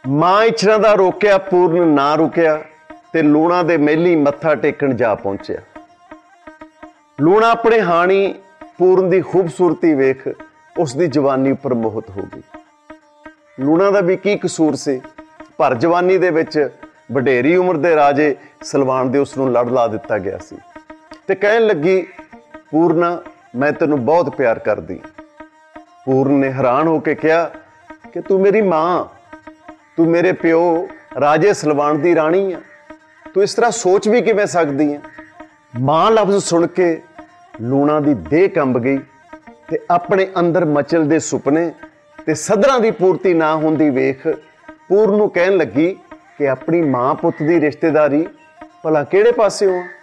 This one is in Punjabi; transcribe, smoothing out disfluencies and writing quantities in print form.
ਮਾਂ ਇੱਛਰਾਂ ਦਾ ਰੋਕਿਆ ਪੂਰਨ ਨਾ ਰੁਕਿਆ ਤੇ ਲੂਣਾ ਦੇ ਮਹਿਲੀ ਮੱਥਾ ਟੇਕਣ ਜਾ ਪਹੁੰਚਿਆ। ਲੂਣਾ ਆਪਣੇ ਹਾਣੀ ਪੂਰਨ ਦੀ ਖੂਬਸੂਰਤੀ ਵੇਖ ਉਸ ਦੀ ਜਵਾਨੀ ਉੱਪਰ ਮੋਹਿਤ ਹੋ ਗਈ। ਲੂਣਾ ਦਾ ਵੀ ਕੀ ਕਸੂਰ ਸੀ? ਭਰ ਜਵਾਨੀ ਦੇ ਵਿੱਚ ਵਡੇਰੀ ਉਮਰ ਦੇ ਰਾਜੇ ਸਲਵਾਨ ਦੇ ਉਸ ਨੂੰ ਲੜ ਲਾ ਦਿੱਤਾ ਗਿਆ ਸੀ ਤੇ ਕਹਿਣ ਲੱਗੀ, ਪੂਰਨਾ ਮੈਂ ਤੈਨੂੰ ਬਹੁਤ ਪਿਆਰ ਕਰਦੀ। ਪੂਰਨ ਨੇ ਹੈਰਾਨ ਹੋ ਕੇ ਕਿਹਾ ਕਿ ਤੂੰ ਮੇਰੀ ਮਾਂ, ਤੂੰ ਮੇਰੇ ਪਿਓ ਰਾਜੇ ਸਲਵਾਨ ਦੀ ਰਾਣੀ ਆ, ਤੂੰ ਇਸ ਤਰ੍ਹਾਂ ਸੋਚ ਵੀ ਕਿਵੇਂ ਸਕਦੀ ਹੈ? ਮਾਂ ਲਫ਼ਜ਼ ਸੁਣ ਕੇ ਲੂਣਾ ਦੀ ਦੇਹ ਕੰਬ ਗਈ ਤੇ ਆਪਣੇ ਅੰਦਰ ਮਚਲਦੇ ਸੁਪਨੇ ਤੇ ਸਧਰਾਂ ਦੀ ਪੂਰਤੀ ਨਾ ਹੁੰਦੀ ਵੇਖ ਪੂਰਨ ਨੂੰ ਕਹਿਣ ਲੱਗੀ ਕਿ ਆਪਣੀ ਮਾਂ ਪੁੱਤ ਦੀ ਰਿਸ਼ਤੇਦਾਰੀ ਭਲਾ ਕਿਹੜੇ ਪਾਸਿਓਂ ਆ?